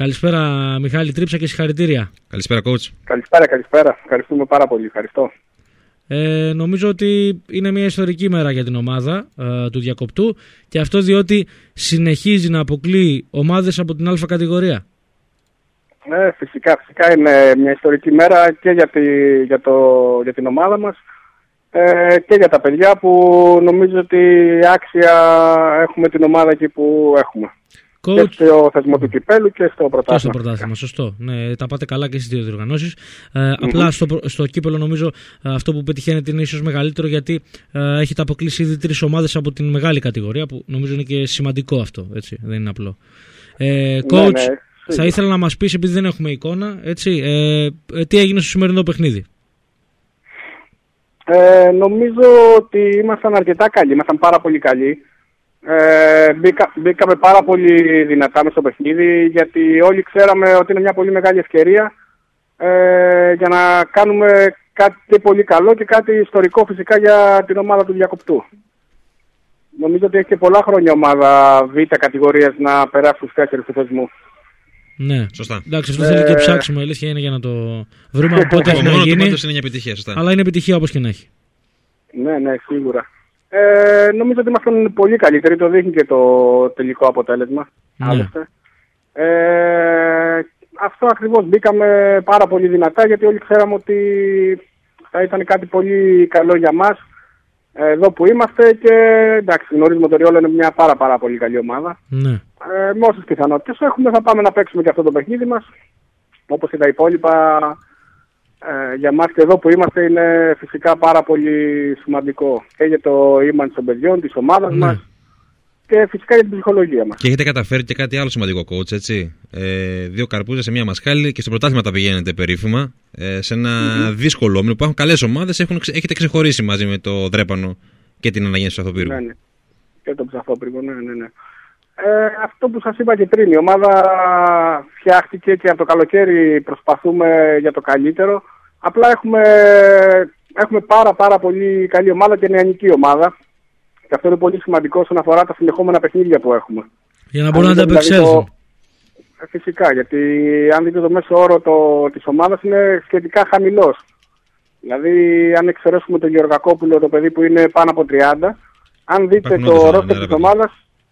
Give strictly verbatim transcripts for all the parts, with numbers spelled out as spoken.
Καλησπέρα Μιχάλη Τρύψα και συγχαρητήρια. Καλησπέρα coach. Καλησπέρα, καλησπέρα. Ευχαριστούμε πάρα πολύ. Ευχαριστώ. Ε, νομίζω ότι είναι μια ιστορική μέρα για την ομάδα ε, του Διακοπτού και αυτό διότι συνεχίζει να αποκλείει ομάδες από την Α κατηγορία. Ναι, φυσικά, φυσικά είναι μια ιστορική μέρα και για, τη, για, το, για την ομάδα μας ε, και για τα παιδιά που νομίζω ότι άξια έχουμε την ομάδα εκεί που έχουμε. Coach, και στο θεσμό του κυπέλου και στο πρωτάθλημα. Και στο πρωτάθλημα, σωστό. Ναι, τα πάτε καλά και στις δύο διοργανώσεις. Ε, mm-hmm. Απλά στο, στο κύπελο νομίζω αυτό που πετυχαίνετε είναι ίσως μεγαλύτερο γιατί ε, έχετε αποκλείσει ήδη τρεις ομάδες από την μεγάλη κατηγορία που νομίζω είναι και σημαντικό αυτό. Έτσι, δεν είναι απλό. Ε, coach, ναι, ναι, θα ήθελα να μας πεις, επειδή δεν έχουμε εικόνα, έτσι, ε, ε, τι έγινε στο σημερινό παιχνίδι. Ε, νομίζω ότι ήμασταν αρκετά καλοί, ήμασταν πάρα πολύ καλοί. Ε, μπήκα, μπήκαμε πάρα πολύ δυνατά μες στο παιχνίδι γιατί όλοι ξέραμε ότι είναι μια πολύ μεγάλη ευκαιρία ε, για να κάνουμε κάτι πολύ καλό και κάτι ιστορικό φυσικά για την ομάδα του Διακοπτού. Νομίζω ότι έχει και πολλά χρόνια ομάδα Β κατηγορίας να περάσει στους τέσσερις του θεσμού. Ναι, σωστά. Εντάξει, αυτό ε... θέλει και ψάξιμο, η αλήθεια είναι για να το βρούμε πότε έχει να γίνει. Είναι μια επιτυχία, σωστά. Αλλά είναι επιτυχία όπως και να έχει. Ναι, ναι, σίγουρα. Ε, νομίζω ότι ήμασταν πολύ καλύτεροι, το δείχνει και το τελικό αποτέλεσμα. Ναι. Ε, αυτό ακριβώς, μπήκαμε πάρα πολύ δυνατά γιατί όλοι ξέραμε ότι θα ήταν κάτι πολύ καλό για μας εδώ που είμαστε και εντάξει, γνωρίζουμε ότι Ριόλο είναι μια πάρα πάρα πολύ καλή ομάδα. Ναι. Ε, με όσες πιθανότητες έχουμε θα πάμε να παίξουμε και αυτό το παιχνίδι μας όπως και τα υπόλοιπα. Ε, για μας και εδώ που είμαστε είναι φυσικά πάρα πολύ σημαντικό και για το ήμαν των παιδιών, της ομάδας ναι. μας και φυσικά για την ψυχολογία μας. Και έχετε καταφέρει και κάτι άλλο σημαντικό coach, έτσι. Ε, δύο καρπούζες σε μία μασχάλη και στο πρωτάθλημα τα πηγαίνετε περίφημα. Ε, σε ένα mm-hmm. δύσκολο όμιλο που έχουν καλές ομάδες, έχουν, έχετε ξεχωρίσει μαζί με το Δρέπανο και την Αναγέννηση του Ψαθοπύργου. Ναι, ναι. Και το Ψαθοπύργο, ναι, ναι, ναι. Ε, αυτό που σας είπα και πριν, η ομάδα φτιάχτηκε και από το καλοκαίρι προσπαθούμε για το καλύτερο. Απλά έχουμε, έχουμε πάρα πάρα πολύ καλή ομάδα και νεανική ομάδα. Και αυτό είναι πολύ σημαντικό όσον αφορά τα συνεχόμενα παιχνίδια που έχουμε. Για να μπορούν να τα ανταπεξέλθουν. Φυσικά, γιατί αν δείτε το μέσο όρο το, της ομάδας είναι σχετικά χαμηλός. Δηλαδή, αν εξαιρέσουμε τον Γεωργακόπουλο, το παιδί που είναι πάνω από τριάντα, αν δείτε το ρόστερ της ομάδας,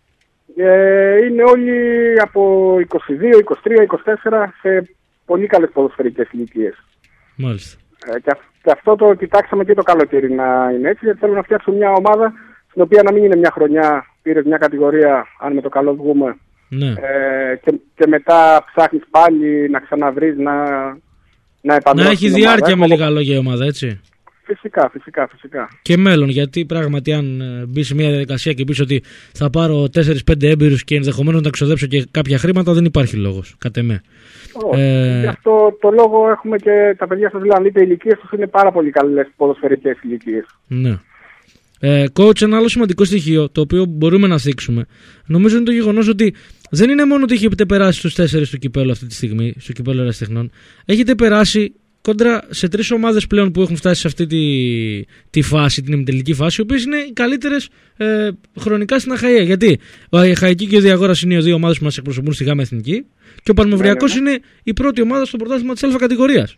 ε, είναι όλοι από είκοσι δύο, είκοσι τρία, είκοσι τέσσερα σε πολύ καλές ποδοσφαιρικές ηλικίες. Μάλιστα. Ε, και, και αυτό το κοιτάξαμε και το καλοκαίρι να είναι έτσι, γιατί θέλω να φτιάξω μια ομάδα στην οποία να μην είναι μια χρονιά, πήρες μια κατηγορία, αν με το καλό βγούμε, ναι. ε, και, και μετά ψάχνεις πάλι να ξαναβρεις, να, να επανδρώσεις. Να έχει διάρκεια με λίγα λόγια η ομάδα, έτσι. Φυσικά, φυσικά, φυσικά. Και μέλλον, γιατί πράγματι αν μπει σε μια διαδικασία και πεις ότι θα πάρω τέσσερις πέντε έμπειρους και ενδεχομένως να τα ξοδέψω και κάποια χρήματα, δεν υπάρχει λόγος, κατ' εμέ. Όχι. Ε... Γι' αυτό το λόγο έχουμε και τα παιδιά σας, δηλαδή, οι ηλικίες τους είναι πάρα πολύ καλές ποδοσφαιρικές ηλικίες. Ναι. Ε, coach, ένα άλλο σημαντικό στοιχείο το οποίο μπορούμε να θίξουμε, νομίζω είναι το γεγονός ότι δεν είναι μόνο ότι έχετε περάσει στους τέσσερις του κυπέλλου αυτή τη στιγμή, στο κυπέλλο Ερασιτεχνών, έχετε περάσει κόντρα σε τρεις ομάδες πλέον που έχουν φτάσει σε αυτή τη, τη φάση, την ημιτελική φάση, οι οποίες είναι οι καλύτερες ε, χρονικά στην Αχαΐα. Γιατί ο Αχαϊκή και ο Διαγόρας είναι οι δύο ομάδες που μας εκπροσωπούν στη ΓΑΜΑ Εθνική και ο Πανμευριακός ναι, ναι, ναι. είναι η πρώτη ομάδα στο πρωτάθλημα της Α κατηγορίας.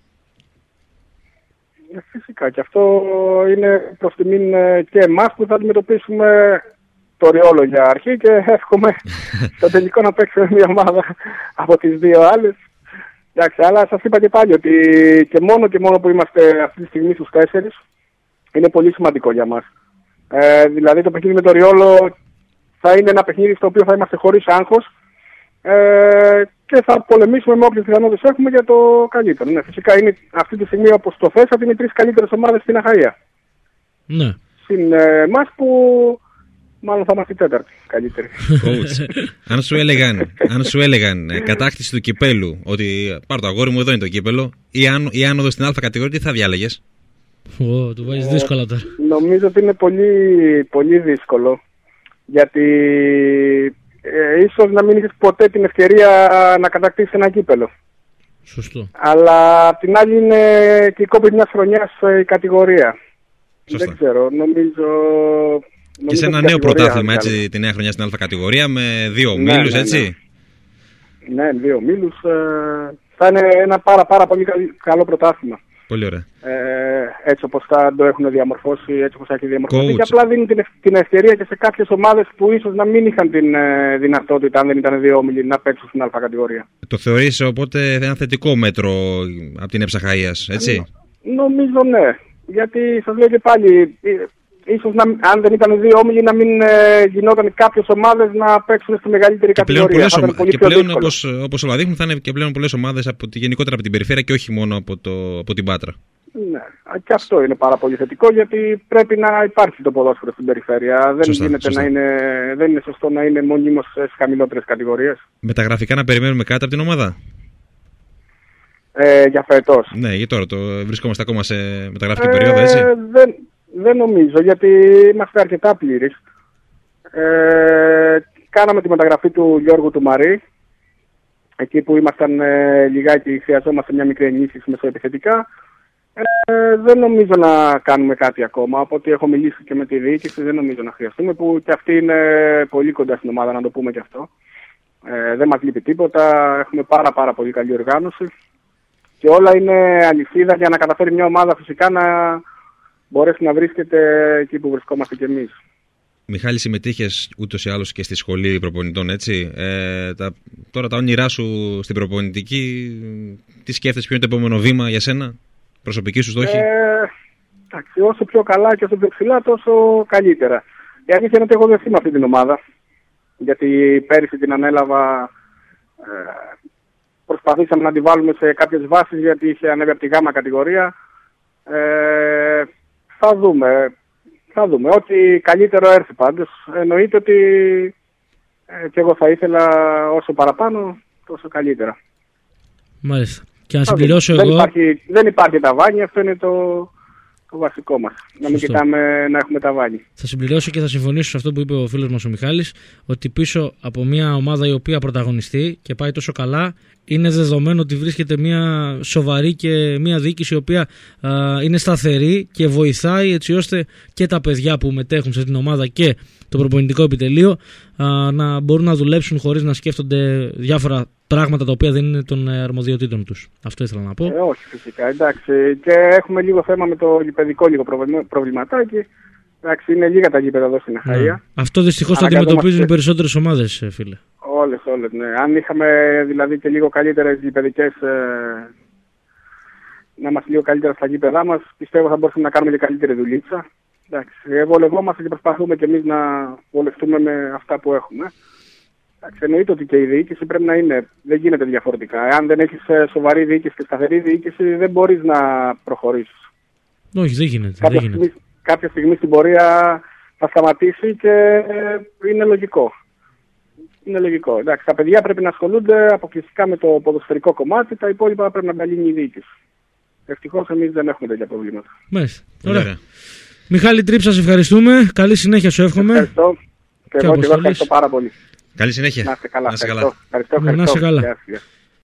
Φυσικά, και αυτό είναι προς τιμήν και εμάς που θα αντιμετωπίσουμε το Ριόλο για αρχή και εύχομαι στο τελικό να παίξουμε μια ομάδα από τις δύο άλλες. Εντάξει, αλλά σας είπα και πάλι ότι και μόνο και μόνο που είμαστε αυτή τη στιγμή στους τέσσερις είναι πολύ σημαντικό για μας. Ε, δηλαδή το παιχνίδι με το Ριόλο θα είναι ένα παιχνίδι στο οποίο θα είμαστε χωρίς άγχος ε, και θα πολεμήσουμε με όποιες πιθανότητες έχουμε για το καλύτερο. Ναι, φυσικά είναι αυτή τη στιγμή, όπως το θέσατε, είναι οι τρεις καλύτερες ομάδες στην Αχαΐα. Ναι. Συν ε, εμάς που μάλλον θα είμαστε η τέταρτη καλύτερη. αν σου έλεγαν, αν σου έλεγαν ε, κατάκτηση του κυπέλου, ότι πάρ' το αγόρι μου, εδώ είναι το κύπελο, ή, άν, ή άνοδο στην Α κατηγορία, τι θα διάλεγες? Ω, του βάζεις δύσκολα τώρα. Ε, νομίζω ότι είναι πολύ, πολύ δύσκολο, γιατί ε, ίσως να μην είχες ποτέ την ευκαιρία να κατακτήσεις ένα κύπελο. Σωστό. Αλλά απ' την άλλη είναι και η κόπη μιας χρονιάς η κατηγορία. Σωστό. Δεν ξέρω, νομίζω... Και σε ένα νέο πρωτάθλημα, έτσι, τη νέα χρονιά στην Α κατηγορία με δύο ομίλους, ναι, ναι, ναι. έτσι. Ναι, δύο ομίλους. Ε, θα είναι ένα πάρα, πάρα πολύ καλό πρωτάθλημα. Πολύ ωραία. Ε, έτσι όπως θα το έχουν διαμορφώσει, έτσι όπως θα έχει διαμορφώσει. Coach. Και απλά δίνει την, την ευκαιρία και σε κάποιες ομάδες που ίσως να μην είχαν την ε, δυνατότητα, αν δεν ήταν δύο όμιλοι, να παίξουν στην Α κατηγορία. Το θεωρείς οπότε ένα θετικό μέτρο από την Εψαχαΐας, έτσι? Νο, νομίζω ναι. Γιατί σας λέω και πάλι, ίσως να, αν δεν ήταν δύο όμιλοι να μην ε, γινόταν κάποιες ομάδες να παίξουν στη μεγαλύτερη και κατηγορία. Πλέον ομά... Και πλέον όπως, όπως όλα δείχνουν θα είναι και πλέον πολλές ομάδες από τη, γενικότερα από την περιφέρεια και όχι μόνο από, το, από την Πάτρα. Ναι, και αυτό είναι πάρα πολύ θετικό γιατί πρέπει να υπάρχει το ποδόσφαιρο στην περιφέρεια. Δεν, Σωστά, γίνεται σωστά. Να είναι, δεν είναι σωστό να είναι μονίμως στις χαμηλότερες κατηγορίες. Μεταγραφικά να περιμένουμε κάτι από την ομάδα? Ε, για φέτος. Ναι, για τώρα το βρισκόμαστε ακόμα σε μεταγραφική ε, περίοδο, έτσι. Δεν, δεν νομίζω γιατί είμαστε αρκετά πλήρεις. Ε, κάναμε τη μεταγραφή του Γιώργου του Μαρή. Εκεί που ήμασταν ε, λιγάκι, χρειαζόμαστε μια μικρή ενίσχυση μεσοεπιθετικά. Ε, δεν νομίζω να κάνουμε κάτι ακόμα. Από ό,τι έχω μιλήσει και με τη διοίκηση, δεν νομίζω να χρειαστούμε. Που και αυτή είναι πολύ κοντά στην ομάδα, να το πούμε και αυτό. Ε, δεν μας λείπει τίποτα. Έχουμε πάρα, πάρα πολύ καλή οργάνωση. Και όλα είναι αλυσίδα για να καταφέρει μια ομάδα φυσικά να μπορέσει να βρίσκεται εκεί που βρισκόμαστε κι εμείς. Μιχάλη, συμμετείχες ούτως ή άλλως και στη σχολή προπονητών, έτσι. Ε, τα, τώρα τα όνειρά σου στην προπονητική, τι σκέφτεσαι, ποιο είναι το επόμενο βήμα για σένα, προσωπική σου στόχη? Ε, εντάξει, όσο πιο καλά και όσο πιο ψηλά, τόσο καλύτερα. Η αλήθεια είναι ότι εγώ δεν είμαι αυτή την ομάδα. Γιατί πέρυσι την ανέλαβα, ε, προσπαθήσαμε να τη βάλουμε σε κάποιες βάσεις γιατί είχε ανέβει από τη γάμα κατηγορία. Ε, θα δούμε. Θα δούμε. Ό,τι καλύτερο έρθει πάντως. Εννοείται ότι ε, και εγώ θα ήθελα όσο παραπάνω, τόσο καλύτερα. Μάλιστα. Και να συμπληρώσω δεν εγώ... Υπάρχει, δεν υπάρχει ταβάνι, αυτό είναι το, το βασικό μας. Να μην Σωστό. κοιτάμε να έχουμε ταβάνι. Θα συμπληρώσω και θα συμφωνήσω σε αυτό που είπε ο φίλος μας ο Μιχάλης, ότι πίσω από μια ομάδα η οποία πρωταγωνιστεί και πάει τόσο καλά, είναι δεδομένο ότι βρίσκεται μια σοβαρή και μια διοίκηση η οποία α, είναι σταθερή και βοηθάει έτσι ώστε και τα παιδιά που μετέχουν σε την ομάδα και το προπονητικό επιτελείο α, να μπορούν να δουλέψουν χωρίς να σκέφτονται διάφορα πράγματα τα οποία δεν είναι των αρμοδιοτήτων τους. Αυτό ήθελα να πω. Ε, όχι φυσικά, εντάξει. Και έχουμε λίγο θέμα με το γηπεδικό λίγο προβληματάκι. Εντάξει, είναι λίγα τα γήπεδα εδώ στην Αχαΐα. Αυτό δυστυχώς το αντιμετωπίζουν οι περισσότερες ομάδες, φίλε. Όλες, όλες, ναι. Αν είχαμε δηλαδή και λίγο καλύτερες γηπεδικές, ε, να είμαστε λίγο καλύτερα στα γήπεδά μας, πιστεύω θα μπορούσαμε να κάνουμε και καλύτερη δουλίτσα. Εντάξει, βολευόμαστε και προσπαθούμε και εμείς να βολευτούμε με αυτά που έχουμε. Εντάξει, εννοείται ότι και η διοίκηση πρέπει να είναι, δεν γίνεται διαφορετικά. Αν δεν έχεις σοβαρή διοίκηση και σταθερή διοίκηση, δεν μπορείς να προχωρήσεις. Όχι, δεν γίνεται. Κάποια, δεν γίνεται. στιγμή, κάποια στιγμή στην πορεία θα σταματήσει και είναι λογικό. Είναι λογικό. Εντάξει, τα παιδιά πρέπει να ασχολούνται αποκλειστικά με το ποδοσφαιρικό κομμάτι, τα υπόλοιπα πρέπει να τα λύνει η διοίκηση. Ευτυχώς εμείς δεν έχουμε τέτοια προβλήματα. Μάλιστα. Ωραία. Μιχάλη Τρίπ, σας ευχαριστούμε. Καλή συνέχεια σου εύχομαι. Ευχαριστώ. Και, και εγώ, και εγώ ευχαριστώ πάρα πολύ. Καλή συνέχεια. Να είστε καλά. Να είστε καλά. Ευχαριστώ. Ευχαριστώ. Να είστε καλά. Γεια, γεια.